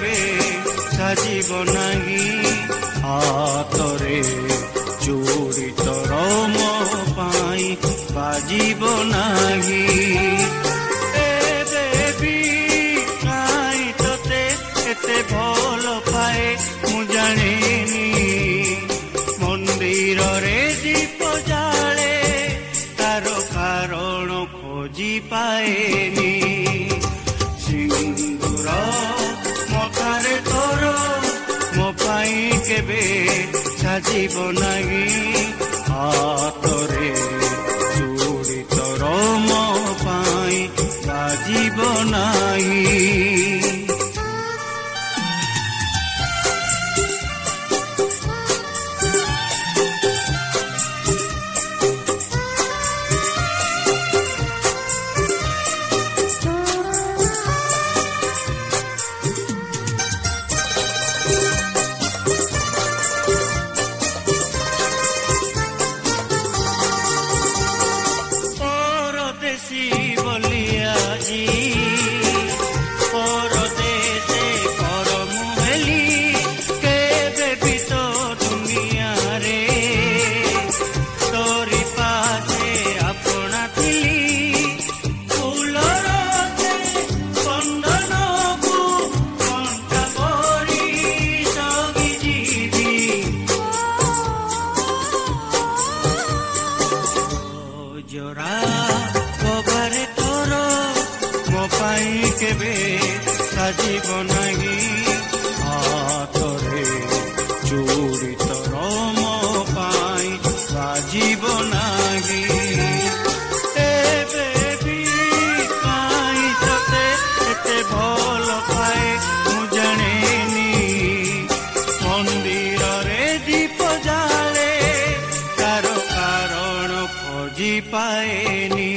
केबे साजिब नाही हातरे चूड़ी तोर मो पाई बाजिब नाही एते भल पाए मु जानिनी मंदिर रे दीप जाले तार कारण खोजी पाएनी सिंदूर मथारे तोर मो पाई केबे साजिब नाही हातरे चूड़ी तोर मो पाई बाजिब नाही केबे साजिब नाही हातरे चूड़ी तोर मो पाई बाजिब नाही एबे भी काई तते एते भल पाए मु जानिनी मंदिर रे दीप जाले तार कारण खोजी पाएनी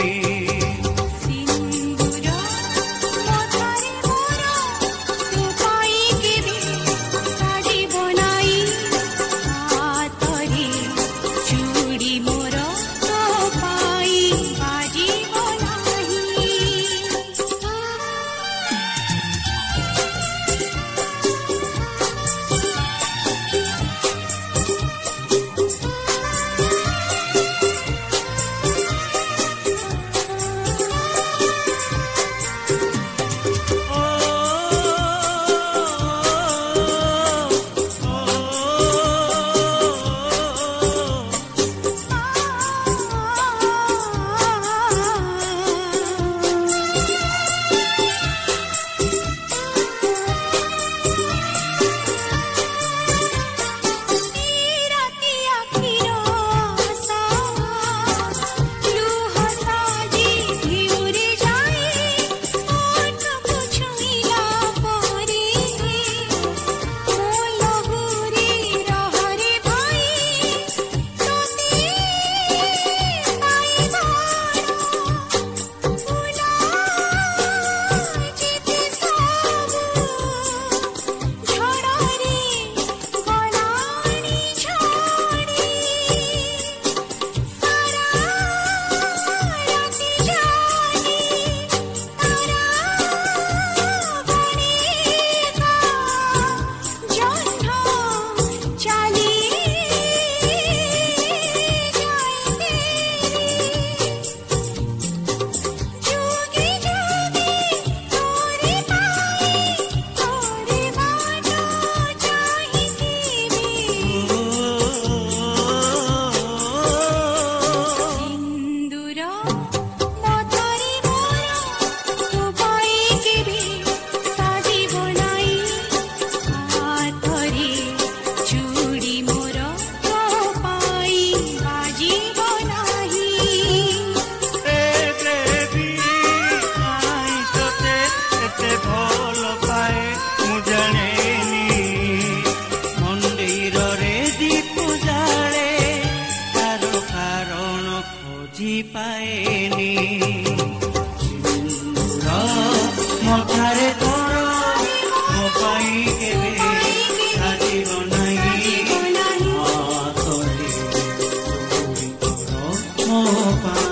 Oh,